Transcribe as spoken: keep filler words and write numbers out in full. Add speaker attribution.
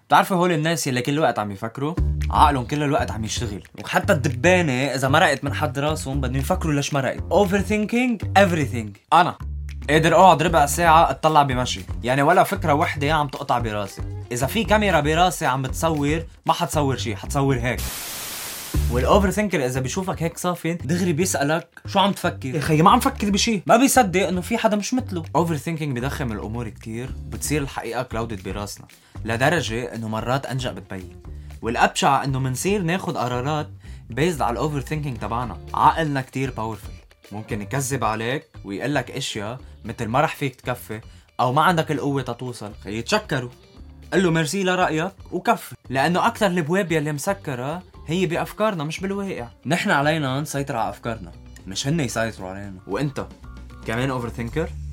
Speaker 1: بتعرفوا هول الناس اللي كل الوقت عم يفكروا عقلهم كل الوقت عم يشتغل، وحتى الدبانة إذا مرقت من حد راسهم بدهم يفكروا ليش مرقت. overthinking everything. أنا قادر أقعد ربع ساعة أتطلع بمشي، يعني ولا فكرة وحدة عم تقطع براسي. إذا في كاميرا براسي عم بتصور ما حتصور شي، حتصور هيك. والاوفر ثينكر اذا بيشوفك هيك صافي دغري بيسالك شو عم تفكر. يا خيي ما عم فكر بشي، ما بيصدق انه في حدا مش مثله. اوفر ثينكينج بدخم الامور كتير، بتصير الحقيقه كلاودد براسنا لدرجه انه مرات انجا بتبين. والابشع انه منصير ناخد قرارات بيزد على الاوفر ثينكينج تبعنا. عقلنا كتير باورفل، ممكن يكذب عليك ويقلك اشياء مثل ما رح فيك تكفي او ما عندك القوه تتوصل. خيي تشكروا، قل له ميرسي لرايك وكفي، لانه اكثر البواب يلي مسكره هي بأفكارنا مش بالواقع. نحن علينا نسيطر على أفكارنا، مش هن يسيطروا علينا. وإنت كمان أوفر ثينكر؟